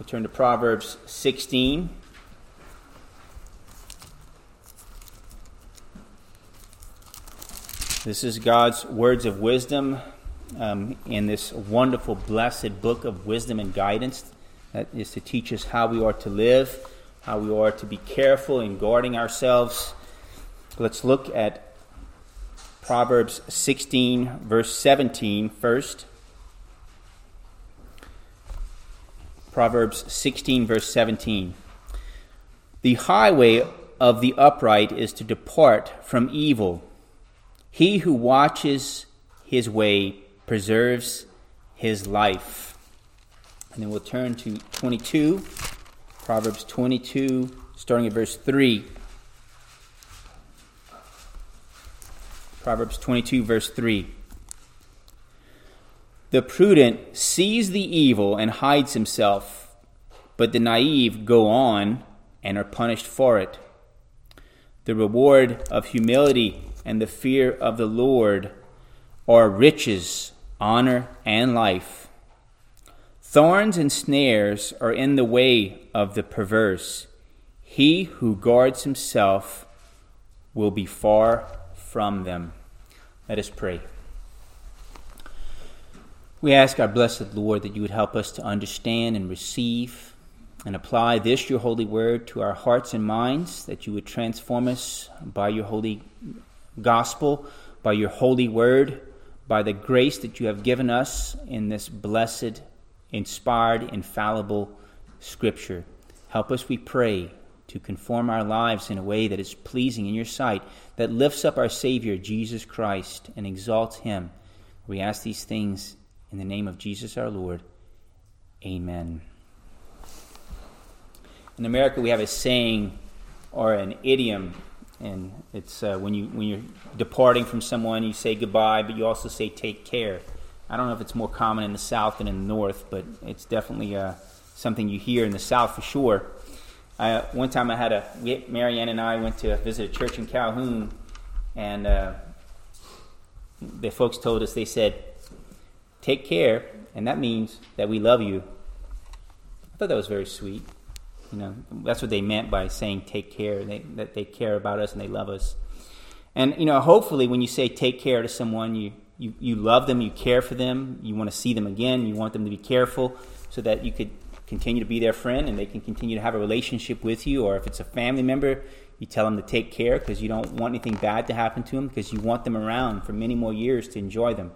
We'll turn to Proverbs 16. This is God's words of wisdom in this wonderful, blessed book of wisdom and guidance that is to teach us how we are to live, how we are to be careful in guarding ourselves. Let's look at Proverbs 16, verse 17 first. Proverbs 16, verse 17. The highway of the upright is to depart from evil. He who watches his way preserves his life. And then we'll turn to 22, Proverbs 22, starting at verse 3. Proverbs 22, verse 3. The prudent sees the evil and hides himself, but the naive go on and are punished for it. The reward of humility and the fear of the Lord are riches, honor, and life. Thorns and snares are in the way of the perverse. He who guards himself will be far from them. Let us pray. We ask our blessed Lord that you would help us to understand and receive and apply this, your holy word, to our hearts and minds, that you would transform us by your holy gospel, by your holy word, by the grace that you have given us in this blessed, inspired, infallible scripture. Help us, we pray, to conform our lives in a way that is pleasing in your sight, that lifts up our Savior, Jesus Christ, and exalts him. We ask these things in the name of Jesus our Lord. Amen. In America, we have a saying or an idiom, and it's when you're departing from someone, you say goodbye, but you also say take care. I don't know if it's more common in the South than in the North, but it's definitely something you hear in the South for sure. One time Marianne and I went to visit a church in Calhoun, and the folks told us, they said, take care, and that means that we love you. I thought that was very sweet. You know, that's what they meant by saying take care, that they care about us and they love us. And, you know, hopefully when you say take care to someone, you love them, you care for them, you want to see them again, you want them to be careful so that you could continue to be their friend and they can continue to have a relationship with you. Or if it's a family member, you tell them to take care because you don't want anything bad to happen to them, because you want them around for many more years to enjoy them.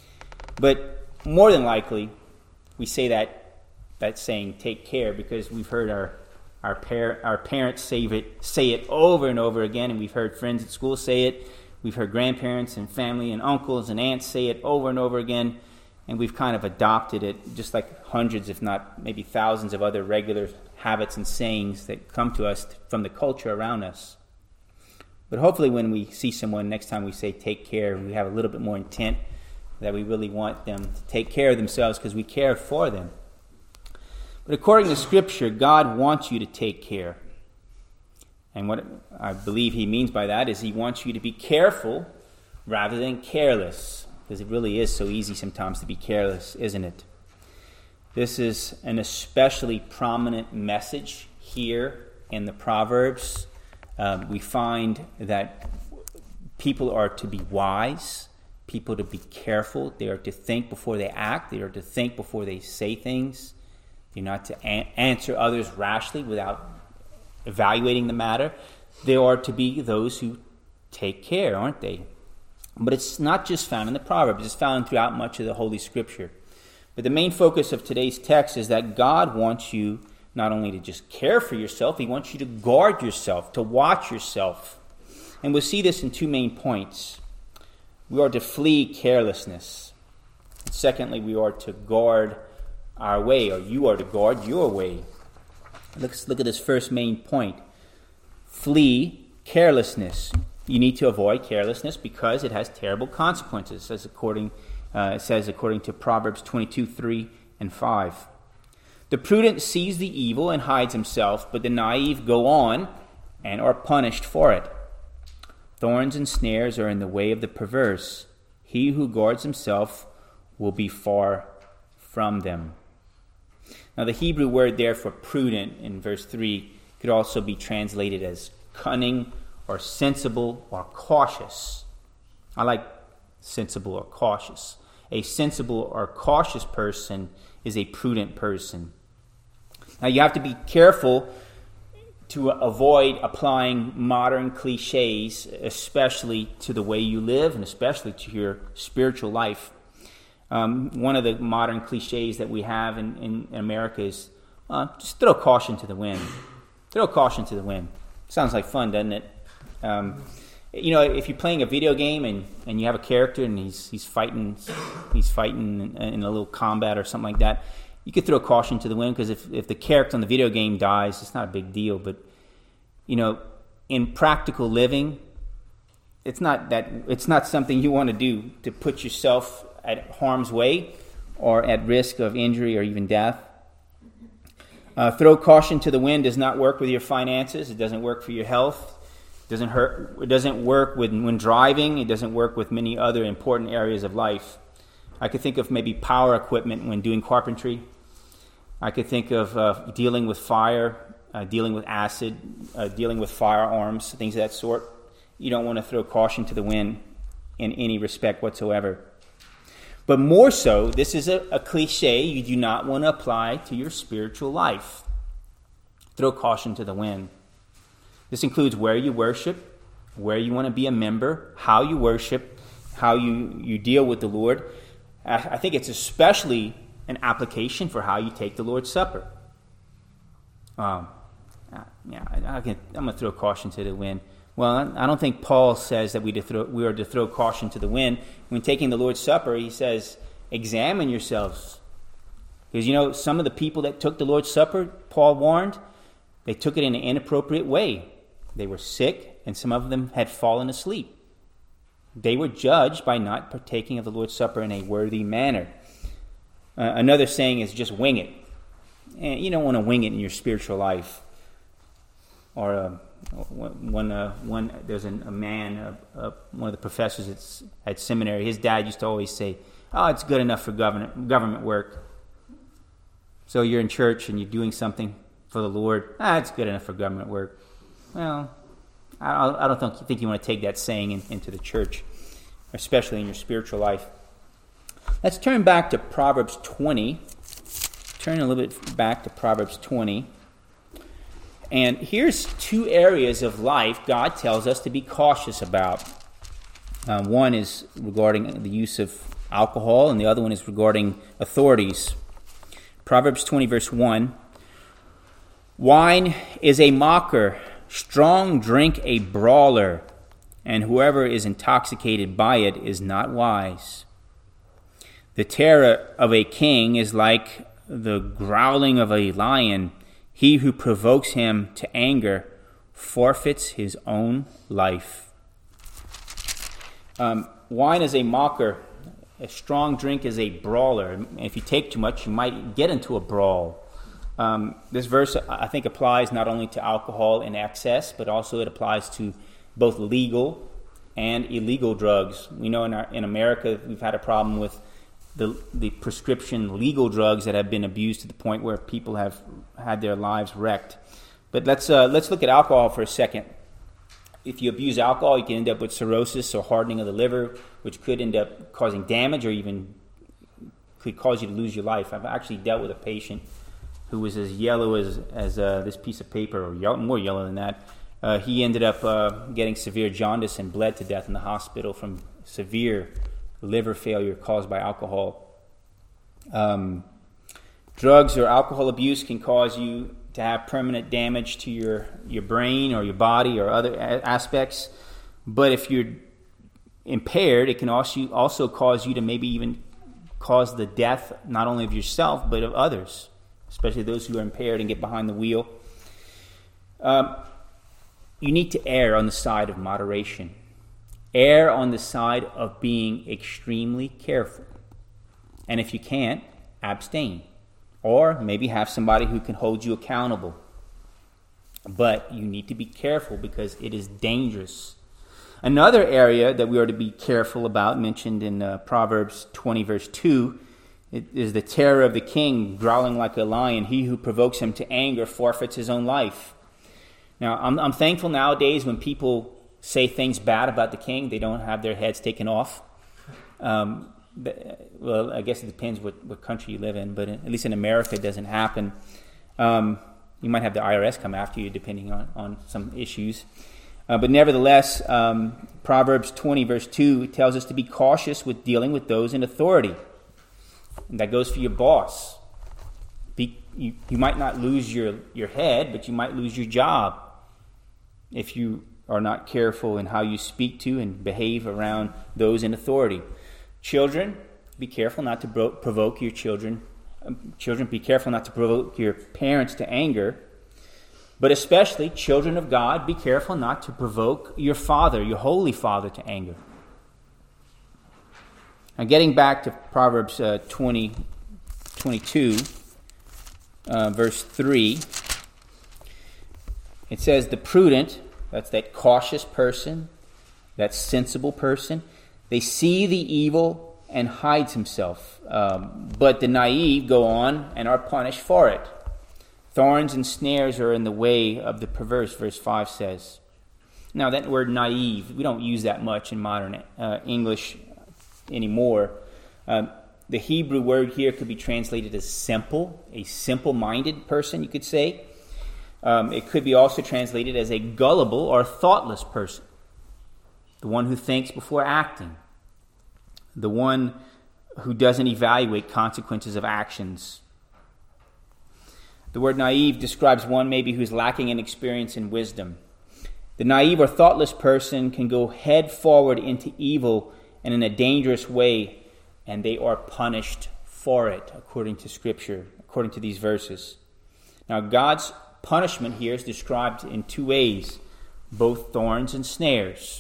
But more than likely, we say that saying take care because we've heard our parents say it over and over again, and we've heard friends at school say it. We've heard grandparents and family and uncles and aunts say it over and over again, and we've kind of adopted it, just like hundreds, if not maybe thousands of other regular habits and sayings that come to us from the culture around us. But hopefully when we see someone, next time we say take care, we have a little bit more intent that we really want them to take care of themselves because we care for them. But according to Scripture, God wants you to take care. And what I believe he means by that is he wants you to be careful rather than careless, because it really is so easy sometimes to be careless, isn't it? This is an especially prominent message here in the Proverbs. We find that people are to be wise, people to be careful. They are to think before they act. They are to think before they say things. They're not to answer others rashly without evaluating the matter. They are to be those who take care, aren't they? But it's not just found in the Proverbs. It's found throughout much of the Holy Scripture. But the main focus of today's text is that God wants you not only to just care for yourself, he wants you to guard yourself, to watch yourself. And we'll see this in two main points. We are to flee carelessness. And secondly, we are to guard our way, or you are to guard your way. Let's look at this first main point. Flee carelessness. You need to avoid carelessness because it has terrible consequences, as it says according to Proverbs 22, 3 and 5. The prudent sees the evil and hides himself, but the naive go on and are punished for it. Thorns and snares are in the way of the perverse. He who guards himself will be far from them. Now, the Hebrew word there for prudent in verse 3 could also be translated as cunning or sensible or cautious. I like sensible or cautious. A sensible or cautious person is a prudent person. Now, you have to be careful to avoid applying modern cliches, especially to the way you live and especially to your spiritual life. One of the modern cliches that we have in America is just throw caution to the wind. Throw caution to the wind. Sounds like fun, doesn't it? If you're playing a video game and you have a character and he's fighting in a little combat or something like that, you could throw caution to the wind, because if the character on the video game dies, it's not a big deal. But in practical living, it's not something you want to do, to put yourself at harm's way or at risk of injury or even death. Throw caution to the wind does not work with your finances. It doesn't work for your health. It doesn't work when driving. It doesn't work with many other important areas of life. I could think of maybe power equipment when doing carpentry. I could think of dealing with fire, dealing with acid, dealing with firearms, things of that sort. You don't want to throw caution to the wind in any respect whatsoever. But more so, this is a cliche you do not want to apply to your spiritual life. Throw caution to the wind. This includes where you worship, where you want to be a member, how you worship, how you deal with the Lord. I think it's especially an application for how you take the Lord's Supper. I'm going to throw caution to the wind. Well, I don't think Paul says that we are to throw caution to the wind. When taking the Lord's Supper, he says, examine yourselves. Because, some of the people that took the Lord's Supper, Paul warned, they took it in an inappropriate way. They were sick, and some of them had fallen asleep. They were judged by not partaking of the Lord's Supper in a worthy manner. Another saying is just wing it. And you don't want to wing it in your spiritual life. Or there's a man, one of the professors at seminary, his dad used to always say, it's good enough for government work. So you're in church and you're doing something for the Lord. It's good enough for government work. Well, I don't think you want to take that saying into the church, especially in your spiritual life. Let's turn back to Proverbs 20. Turn a little bit back to Proverbs 20. And here's two areas of life God tells us to be cautious about. One is regarding the use of alcohol, and the other one is regarding authorities. Proverbs 20, verse 1. Wine is a mocker, strong drink a brawler, and whoever is intoxicated by it is not wise. The terror of a king is like the growling of a lion. He who provokes him to anger forfeits his own life. Wine is a mocker. A strong drink is a brawler. If you take too much, you might get into a brawl. This verse, I think, applies not only to alcohol in excess, but also it applies to both legal and illegal drugs. We know in America we've had a problem with the prescription legal drugs that have been abused to the point where people have had their lives wrecked. But let's look at alcohol for a second. If you abuse alcohol, you can end up with cirrhosis or hardening of the liver, which could end up causing damage or even could cause you to lose your life. I've actually dealt with a patient who was as yellow as this piece of paper, or more yellow than that. He ended up getting severe jaundice and bled to death in the hospital from severe liver failure caused by alcohol. Drugs or alcohol abuse can cause you to have permanent damage to your brain or your body or other aspects. But if you're impaired, it can also cause you to maybe even cause the death not only of yourself but of others, especially those who are impaired and get behind the wheel. You need to err on the side of moderation. Err on the side of being extremely careful. And if you can't, abstain. Or maybe have somebody who can hold you accountable. But you need to be careful because it is dangerous. Another area that we are to be careful about, mentioned in Proverbs 20, verse 2, It is the terror of the king, growling like a lion. He who provokes him to anger forfeits his own life. Now, I'm thankful nowadays when people say things bad about the king, they don't have their heads taken off. Well, I guess it depends what country you live in, but at least in America it doesn't happen. You might have the IRS come after you depending on some issues. But nevertheless, Proverbs 20 verse 2 tells us to be cautious with dealing with those in authority. And that goes for your boss. You might not lose your head, but you might lose your job if you are not careful in how you speak to and behave around those in authority. Children, be careful not to provoke your children. Children, be careful not to provoke your parents to anger. But especially, children of God, be careful not to provoke your Father, your Holy Father, to anger. Now, getting back to Proverbs 22, verse 3, it says, the prudent, that's that cautious person, that sensible person, they see the evil and hides himself. But the naive go on and are punished for it. Thorns and snares are in the way of the perverse, verse 5 says. Now, that word naive, we don't use that much in modern English anymore. The Hebrew word here could be translated as simple, a simple-minded person, you could say. It could be also translated as a gullible or thoughtless person, the one who thinks before acting, the one who doesn't evaluate consequences of actions. The word naive describes one maybe who's lacking in experience and wisdom. The naive or thoughtless person can go head forward into evil and in a dangerous way, and they are punished for it, according to Scripture, according to these verses. Now, God's punishment here is described in two ways, both thorns and snares.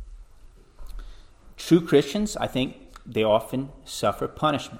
True Christians, I think, they often suffer punishment.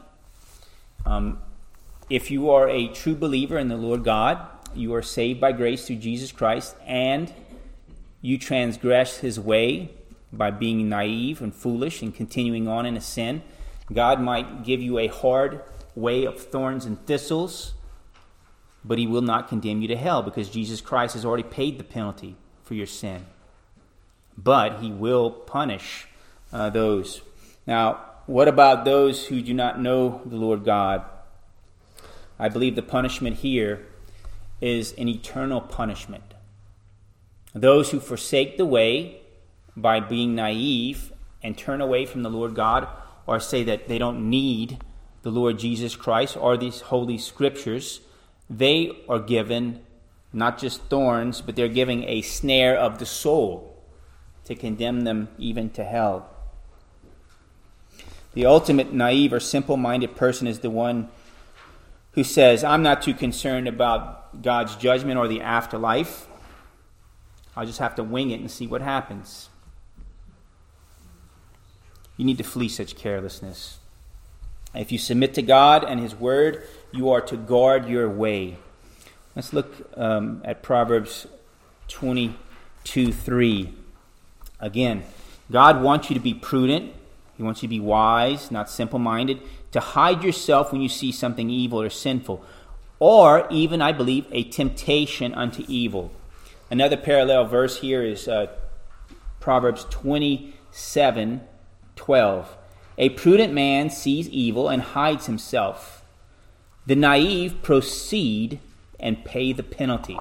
If you are a true believer in the Lord God, you are saved by grace through Jesus Christ, and you transgress His way by being naive and foolish and continuing on in a sin, God might give you a hard way of thorns and thistles, but He will not condemn you to hell because Jesus Christ has already paid the penalty for your sin. But He will punish those. Now, what about those who do not know the Lord God? I believe the punishment here is an eternal punishment. Those who forsake the way by being naive and turn away from the Lord God, or say that they don't need the Lord Jesus Christ or these holy scriptures, they are given not just thorns, but they're giving a snare of the soul to condemn them even to hell. The ultimate naive or simple-minded person is the one who says, I'm not too concerned about God's judgment or the afterlife. I'll just have to wing it and see what happens. You need to flee such carelessness. If you submit to God and His Word, you are to guard your way. Let's look at Proverbs 22:3. Again, God wants you to be prudent. He wants you to be wise, not simple-minded, to hide yourself when you see something evil or sinful, or even, I believe, a temptation unto evil. Another parallel verse here is Proverbs 27:12. A prudent man sees evil and hides himself. The naive proceed and pay the penalty.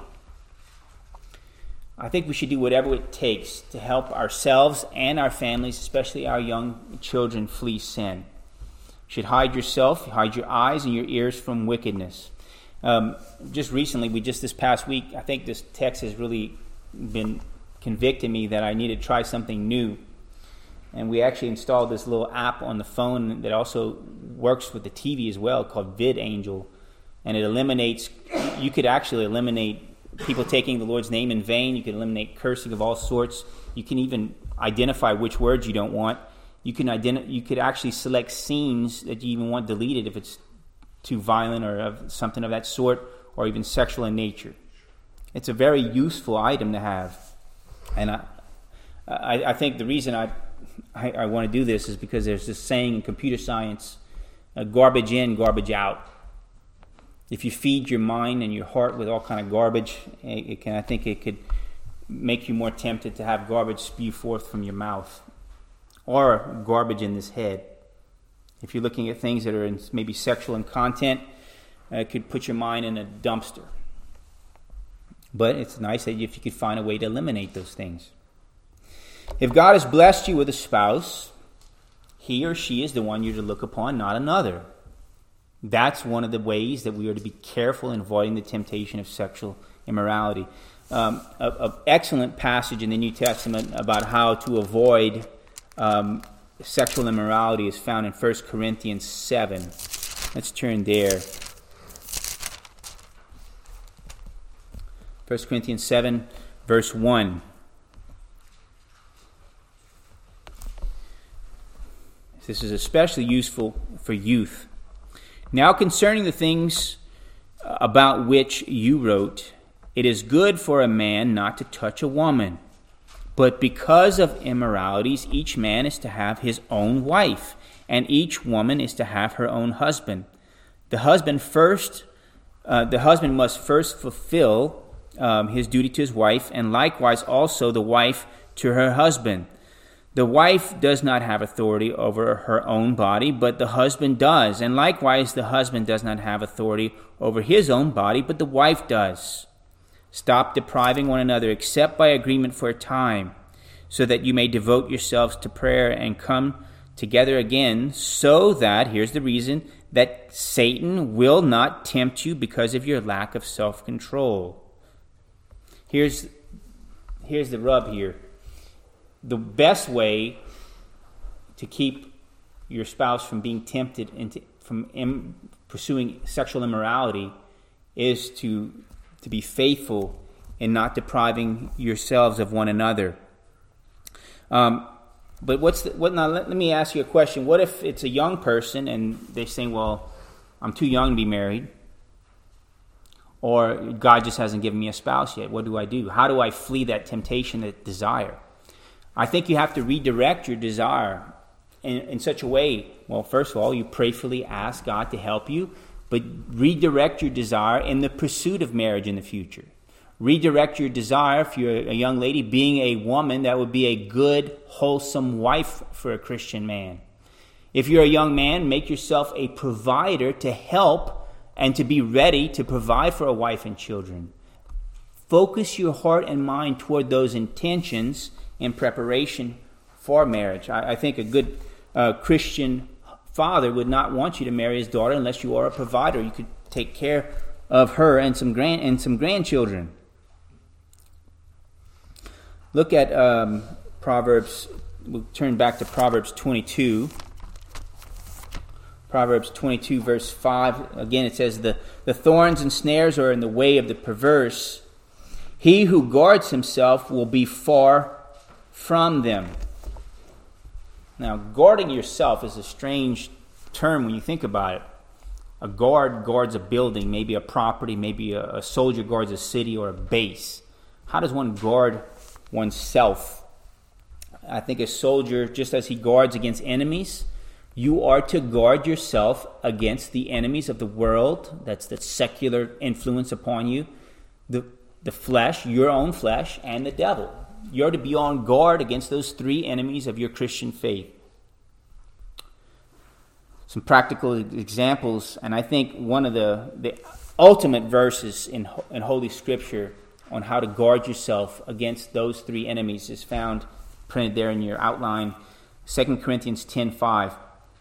I think we should do whatever it takes to help ourselves and our families, especially our young children, flee sin. You should hide yourself, hide your eyes and your ears from wickedness. Just recently, this past week, I think this text has really been convicting me that I need to try something new. And we actually installed this little app on the phone that also works with the TV as well, called VidAngel. And you could actually eliminate people taking the Lord's name in vain. You can eliminate cursing of all sorts. You can even identify which words you don't want. You could actually select scenes that you even want deleted if it's too violent or of something of that sort, or even sexual in nature. It's a very useful item to have. And I think the reason I want to do this is because there's this saying in computer science garbage in, garbage out. If you feed your mind and your heart with all kind of garbage, I think it could make you more tempted to have garbage spew forth from your mouth, or garbage in this head. If you're looking at things that are maybe sexual in content, it could put your mind in a dumpster. But it's nice that if you could find a way to eliminate those things. If God has blessed you with a spouse, he or she is the one you're to look upon, not another. That's one of the ways that we are to be careful in avoiding the temptation of sexual immorality. An excellent passage in the New Testament about how to avoid sexual immorality is found in 1 Corinthians 7. Let's turn there. 1 Corinthians 7, verse 1. This is especially useful for youth. Now concerning the things about which you wrote, it is good for a man not to touch a woman. But because of immoralities, each man is to have his own wife, and each woman is to have her own husband. The husband must first fulfill his duty to his wife, and likewise also the wife to her husband. The wife does not have authority over her own body, but the husband does. And likewise, the husband does not have authority over his own body, but the wife does. Stop depriving one another, except by agreement for a time, so that you may devote yourselves to prayer and come together again, so that, here's the reason, that Satan will not tempt you because of your lack of self-control. Here's the rub here. The best way to keep your spouse from being tempted from pursuing sexual immorality is to be faithful in not depriving yourselves of one another. But now let me ask you a question. What if it's a young person and they're saying, well, I'm too young to be married, or God just hasn't given me a spouse yet? What do I do? How do I flee that temptation, that desire? I think you have to redirect your desire in such a way. Well, first of all, you prayerfully ask God to help you, but redirect your desire in the pursuit of marriage in the future. Redirect your desire, if you're a young lady, being a woman that would be a good, wholesome wife for a Christian man. If you're a young man, make yourself a provider to help and to be ready to provide for a wife and children. Focus your heart and mind toward those intentions in preparation for marriage. I think a good Christian father would not want you to marry his daughter unless you are a provider. You could take care of her and some grandchildren. Look at Proverbs. We'll turn back to Proverbs 22. Proverbs 22, verse 5. Again, it says, the thorns and snares are in the way of the perverse. He who guards himself will be far from them. Now, guarding yourself is a strange term when you think about it. A guard guards a building, maybe a property, maybe a soldier guards a city or a base. How does one guard oneself? I think a soldier, just as he guards against enemies, you are to guard yourself against the enemies of the world. That's the secular influence upon you. The flesh, your own flesh, and the devil. You're to be on guard against those three enemies of your Christian faith. Some practical examples, and I think one of the ultimate verses in Holy Scripture on how to guard yourself against those three enemies is found printed there in your outline, 2 Corinthians 10:5.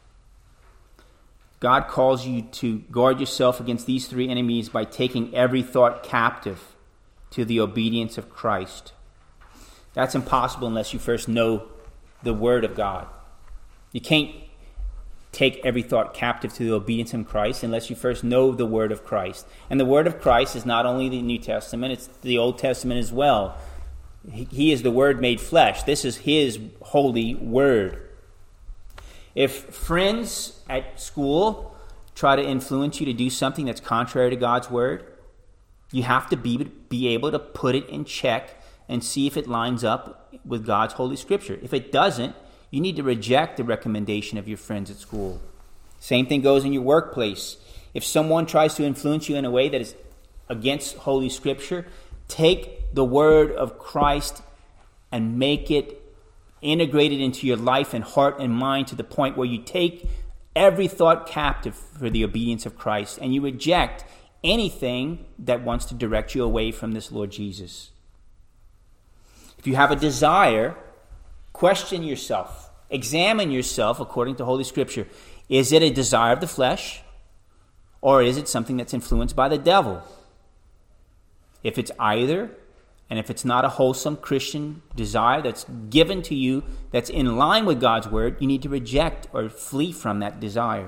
God calls you to guard yourself against these three enemies by taking every thought captive to the obedience of Christ. That's impossible unless you first know the Word of God. You can't take every thought captive to the obedience of Christ unless you first know the Word of Christ. And the Word of Christ is not only the New Testament, it's the Old Testament as well. He is the Word made flesh. This is His holy Word. If friends at school try to influence you to do something that's contrary to God's Word, you have to be able to put it in check and see if it lines up with God's Holy Scripture. If it doesn't, you need to reject the recommendation of your friends at school. Same thing goes in your workplace. If someone tries to influence you in a way that is against Holy Scripture, take the word of Christ and make it integrated into your life and heart and mind to the point where you take every thought captive for the obedience of Christ and you reject anything that wants to direct you away from this Lord Jesus. If you have a desire, question yourself. Examine yourself according to Holy Scripture. Is it a desire of the flesh, or is it something that's influenced by the devil? If it's either, and if it's not a wholesome Christian desire that's given to you, that's in line with God's word, you need to reject or flee from that desire.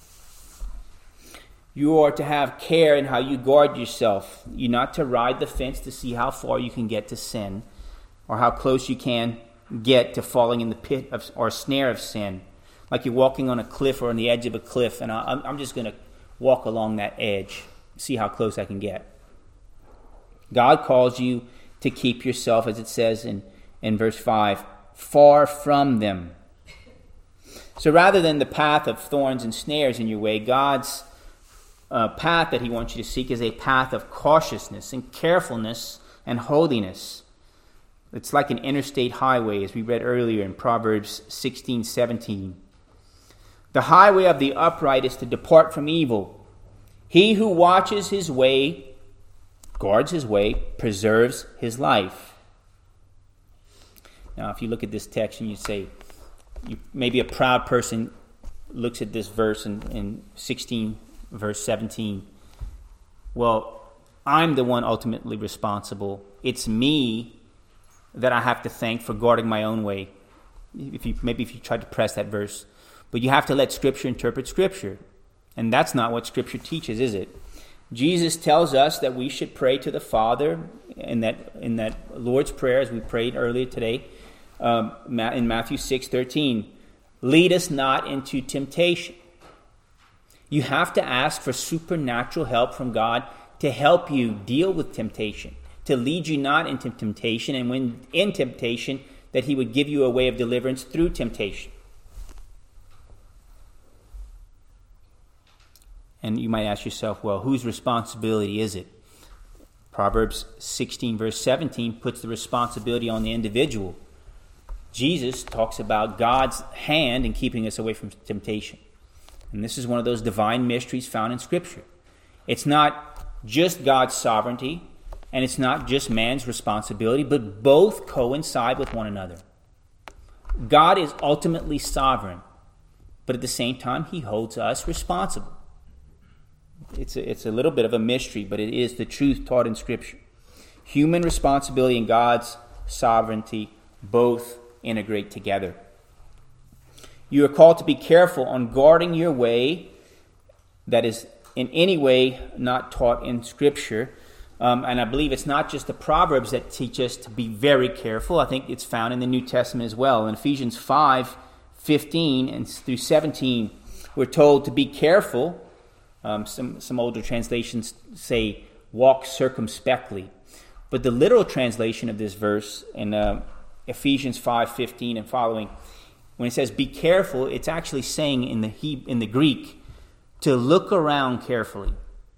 You are to have care in how you guard yourself. You're not to ride the fence to see how far you can get to sin, or how close you can get to falling in the pit of, or snare of sin. Like you're walking on a cliff or on the edge of a cliff, and I'm just going to walk along that edge, see how close I can get. God calls you to keep yourself, as it says in verse 5, far from them. So rather than the path of thorns and snares in your way, God's path that he wants you to seek is a path of cautiousness and carefulness and holiness. It's like an interstate highway, as we read earlier in Proverbs 16:17. The highway of the upright is to depart from evil. He who watches his way, guards his way, preserves his life. Now, if you look at this text and you say, maybe a proud person looks at this verse in 16, verse 17. Well, I'm the one ultimately responsible. It's me that I have to thank for guarding my own way. If you tried to press that verse. But you have to let Scripture interpret Scripture. And that's not what Scripture teaches, is it? Jesus tells us that we should pray to the Father in that Lord's Prayer, as we prayed earlier today, in Matthew 6:13. Lead us not into temptation. You have to ask for supernatural help from God to help you deal with temptation, to lead you not into temptation, and when in temptation, that he would give you a way of deliverance through temptation. And you might ask yourself, well, whose responsibility is it? Proverbs 16, verse 17 puts the responsibility on the individual. Jesus talks about God's hand in keeping us away from temptation. And this is one of those divine mysteries found in Scripture. It's not just God's sovereignty, and it's not just man's responsibility, but both coincide with one another. God is ultimately sovereign, but at the same time, he holds us responsible. It's a little bit of a mystery, but it is the truth taught in Scripture. Human responsibility and God's sovereignty both integrate together. You are called to be careful on guarding your way that is in any way not taught in Scripture. And I believe it's not just the Proverbs that teach us to be very careful. I think it's found in the New Testament as well. In Ephesians 5:15 and through 17, we're told to be careful. Some older translations say, walk circumspectly. But the literal translation of this verse in Ephesians 5:15 and following, when it says be careful, it's actually saying in the Greek to look around carefully.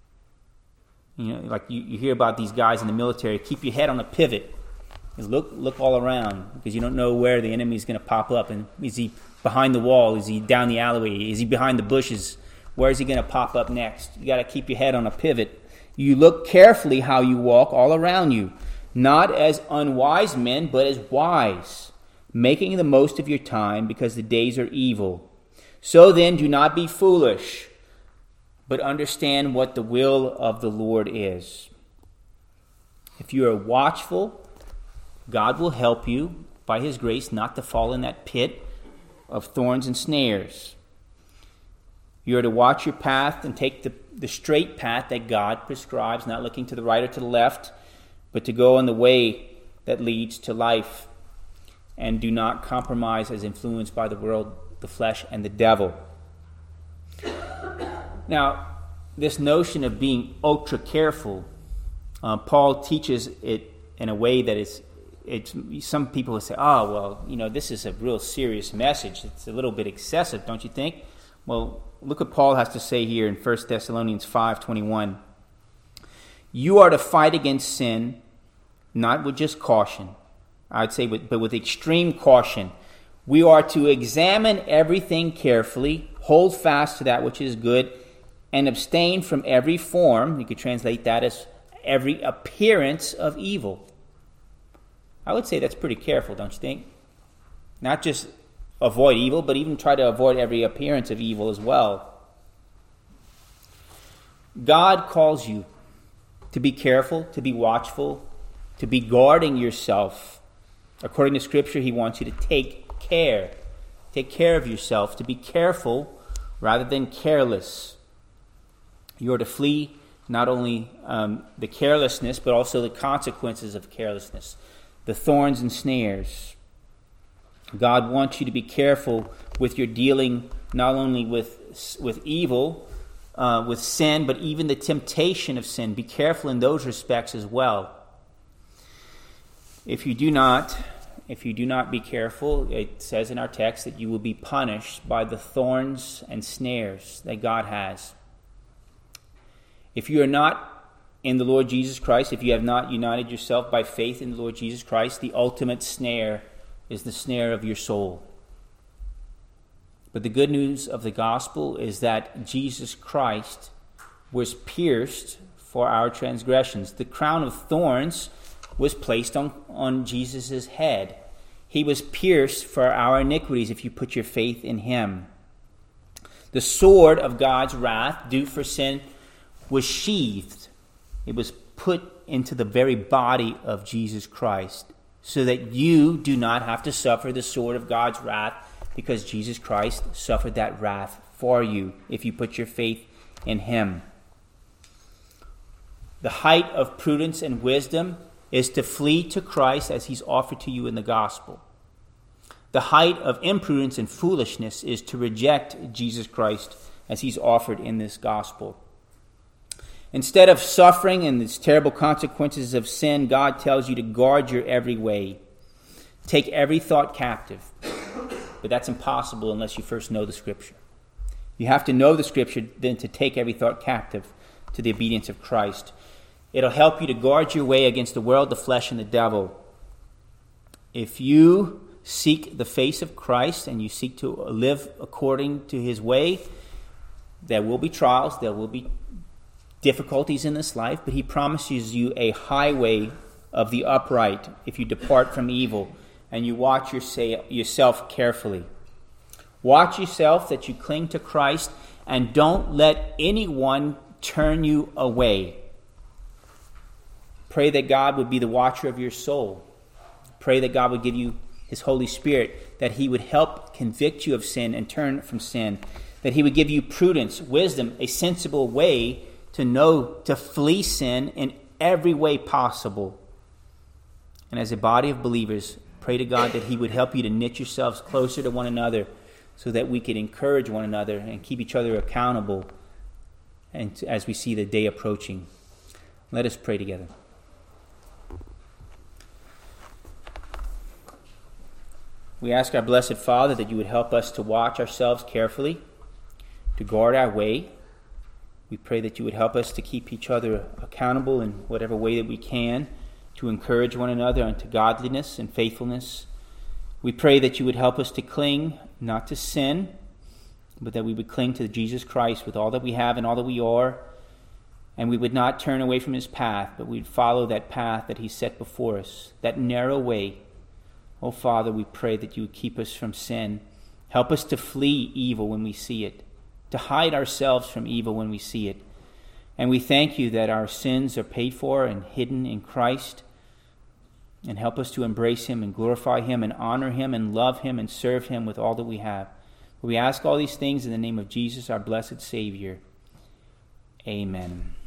You know, like you hear about these guys in the military, keep your head on a pivot. Look all around, because you don't know where the enemy is going to pop up. And is he behind the wall? Is he down the alleyway? Is he behind the bushes? Where is he going to pop up next? You got to keep your head on a pivot. You look carefully how you walk all around you, not as unwise men, but as wise, making the most of your time, because the days are evil. So then, do not be foolish, but understand what the will of the Lord is. If you are watchful, God will help you by his grace not to fall in that pit of thorns and snares. You are to watch your path and take the straight path that God prescribes, not looking to the right or to the left, but to go on the way that leads to life. And do not compromise as influenced by the world, the flesh, and the devil. Now, this notion of being ultra careful, Paul teaches it in a way that it's some people will say, oh, well, this is a real serious message. It's a little bit excessive, don't you think? Well, look what Paul has to say here in 1 Thessalonians 5:21. You are to fight against sin, not with just caution. I'd say, but with extreme caution. We are to examine everything carefully, hold fast to that which is good, and abstain from every form, you could translate that as every appearance of evil. I would say that's pretty careful, don't you think? Not just avoid evil, but even try to avoid every appearance of evil as well. God calls you to be careful, to be watchful, to be guarding yourself. According to Scripture, He wants you to take care. Take care of yourself, to be careful rather than careless. You are to flee not only the carelessness, but also the consequences of carelessness, the thorns and snares. God wants you to be careful with your dealing not only with evil, with sin, but even the temptation of sin. Be careful in those respects as well. If you do not be careful, it says in our text that you will be punished by the thorns and snares that God has. If you are not in the Lord Jesus Christ, if you have not united yourself by faith in the Lord Jesus Christ, the ultimate snare is the snare of your soul. But the good news of the gospel is that Jesus Christ was pierced for our transgressions. The crown of thorns was placed on Jesus' head. He was pierced for our iniquities if you put your faith in Him. The sword of God's wrath, due for sin, was sheathed. It was put into the very body of Jesus Christ so that you do not have to suffer the sword of God's wrath, because Jesus Christ suffered that wrath for you if you put your faith in Him. The height of prudence and wisdom is to flee to Christ as He's offered to you in the gospel. The height of imprudence and foolishness is to reject Jesus Christ as He's offered in this gospel. Instead of suffering and these terrible consequences of sin, God tells you to guard your every way. Take every thought captive. But that's impossible unless you first know the Scripture. You have to know the Scripture then to take every thought captive to the obedience of Christ. It'll help you to guard your way against the world, the flesh, and the devil. If you seek the face of Christ and you seek to live according to His way, there will be trials, there will be difficulties in this life, but He promises you a highway of the upright if you depart from evil and you watch yourself carefully. Watch yourself that you cling to Christ and don't let anyone turn you away. Pray that God would be the watcher of your soul. Pray that God would give you His Holy Spirit, that He would help convict you of sin and turn from sin, that He would give you prudence, wisdom, a sensible way to know to flee sin in every way possible. And as a body of believers, pray to God that He would help you to knit yourselves closer to one another so that we could encourage one another and keep each other accountable and as we see the day approaching. Let us pray together. We ask our blessed Father that you would help us to watch ourselves carefully, to guard our way. We pray that you would help us to keep each other accountable in whatever way that we can, to encourage one another unto godliness and faithfulness. We pray that you would help us to cling not to sin, but that we would cling to Jesus Christ with all that we have and all that we are, and we would not turn away from His path, but we'd follow that path that He set before us, that narrow way. Oh, Father, we pray that you would keep us from sin. Help us to flee evil when we see it, to hide ourselves from evil when we see it. And we thank you that our sins are paid for and hidden in Christ. And help us to embrace Him and glorify Him and honor Him and love Him and serve Him with all that we have. We ask all these things in the name of Jesus, our blessed Savior. Amen.